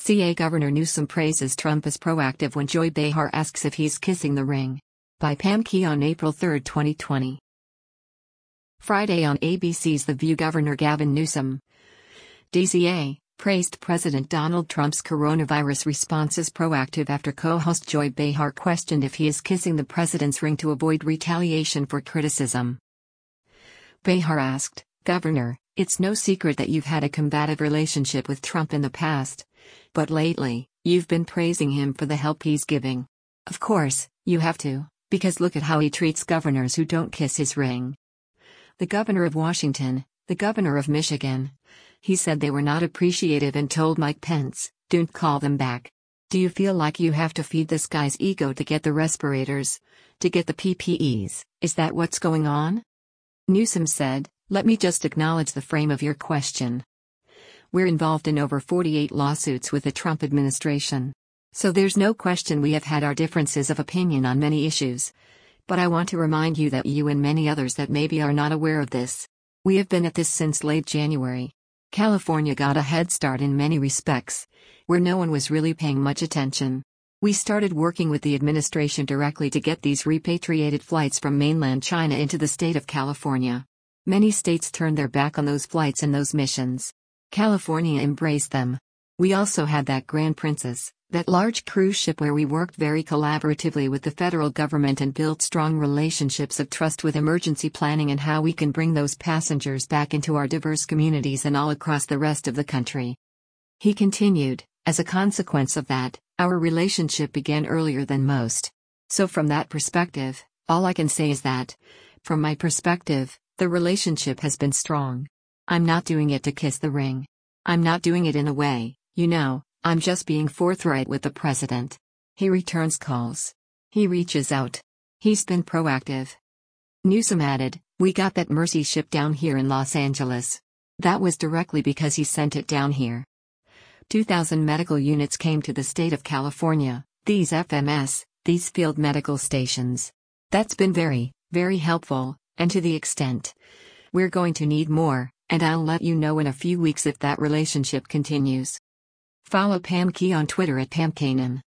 CA Governor Newsom praises Trump as proactive when Joy Behar asks if he's kissing the ring. By Pam Key on April 3, 2020. Friday on ABC's The View, Governor Gavin Newsom, DCA, praised President Donald Trump's coronavirus response as proactive after co-host Joy Behar questioned if he is kissing the president's ring to avoid retaliation for criticism. Behar asked, "Governor, it's no secret that you've had a combative relationship with Trump in the past. But lately, you've been praising him for the help he's giving. Of course, you have to, because look at how he treats governors who don't kiss his ring. The governor of Washington, the governor of Michigan. He said they were not appreciative and told Mike Pence, don't call them back. Do you feel like you have to feed this guy's ego to get the respirators, to get the PPEs? Is that what's going on?" Newsom said, "Let me just acknowledge the frame of your question. We're involved in over 48 lawsuits with the Trump administration. So there's no question we have had our differences of opinion on many issues. But I want to remind you that you and many others that maybe are not aware of this. We have been at this since late January. California got a head start in many respects, where no one was really paying much attention. We started working with the administration directly to get these repatriated flights from mainland China into the state of California. Many states turned their back on those flights and those missions. California embraced them. We also had that Grand Princess, that large cruise ship where we worked very collaboratively with the federal government and built strong relationships of trust with emergency planning and how we can bring those passengers back into our diverse communities and all across the rest of the country." He continued, "As a consequence of that, our relationship began earlier than most. So from that perspective, all I can say is that, from my perspective, the relationship has been strong. I'm not doing it to kiss the ring. I'm not doing it in a way, I'm just being forthright with the president. He returns calls. He reaches out. He's been proactive." Newsom added, "We got that Mercy ship down here in Los Angeles. That was directly because he sent it down here. 2,000 medical units came to the state of California, these FMS, these field medical stations. That's been very, very helpful, and to the extent we're going to need more, and I'll let you know in a few weeks if that relationship continues." Follow Pam Key on Twitter at PamKanan.